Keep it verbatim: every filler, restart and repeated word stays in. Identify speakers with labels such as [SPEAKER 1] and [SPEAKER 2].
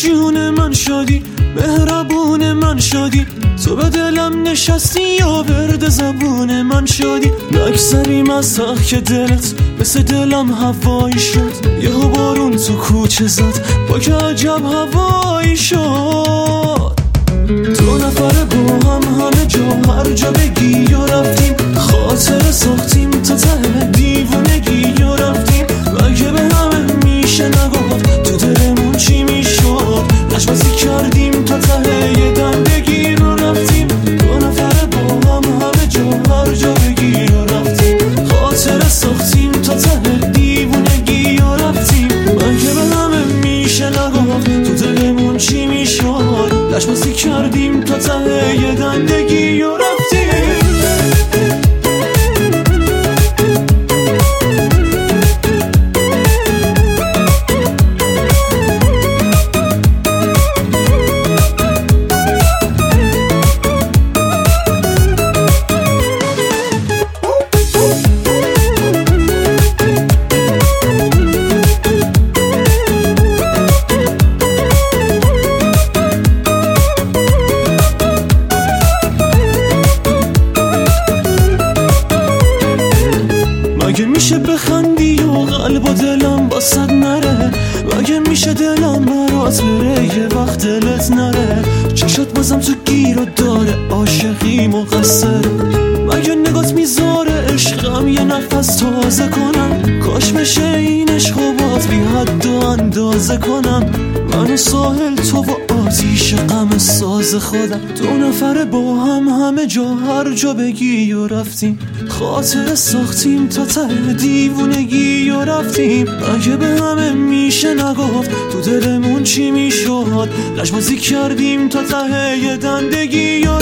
[SPEAKER 1] جون من شدی، مهربون من شدی، تو به دلم نشستی یا ورد زبون من شدی. نگذریم از حق که دلت مثل دلم هوایی شد، یهو بارون تو کوچه زد با که عجب هوایی شد. دو نفر با هم همه جا هر جا بگی و رفتیم، خاطر ساختیم تا ته دیوونگی و رفتیم. مگه به همه میشه نگفت تو دلمون چی میشد، نشمازی کردیم تا ته یه دندگی رو رفتیم. دو نفر با هم همه جا هر جا بگی و رفتیم، خاطر ساختیم تا ته دیوونگی و رفتیم. مگه به همه میشه نگفت تو دلمون چی میشد، نشمازی کردیم تا ته یه دندگی و رفتیم. مگه میشه بخندی و قلب و دلم باست نره، مگه میشه دلم برات بره یه وقت دلت نره. چشات بازم تو گیر و داره عاشقی مقصر، مگه نگات میذاره عشقم یه نفس تازه کنم. کاش بشه این عشق و باز بی حد و اندازه کنم، من و ساحل تو و آتیش غم ساز خودم. دو نفره با هم همه جا هر جا بگی و رفتیم، خاطر ساختیم تا ته دیوونگی و رفتیم. مگه به همه میشه نگفت تو دلمون چی میشد، لجبازی کردیم تا ته یه دندگی و